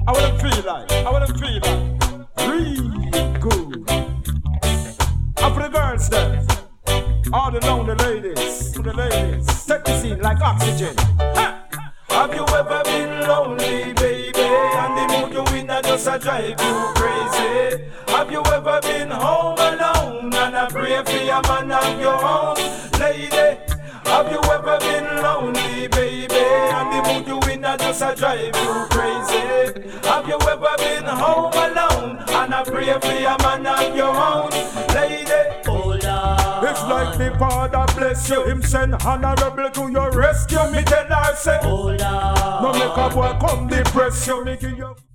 I wouldn't feel like. Real good. And for the girls then, all the lonely ladies, take the scene like oxygen. Ha! Have you ever been lonely, baby? And the mood you in a just a drive you crazy. Have you ever been home alone and a pray for your man of your own, lady? Have you ever been lonely, baby? And the mood you in a just a drive you crazy. Have you ever been home alone and a pray for your man of your own, lady? Hold on. It's like the Father bless you, him send honorable to your rescue. Me tell her say, hold on. No make a boy come depress you, making you.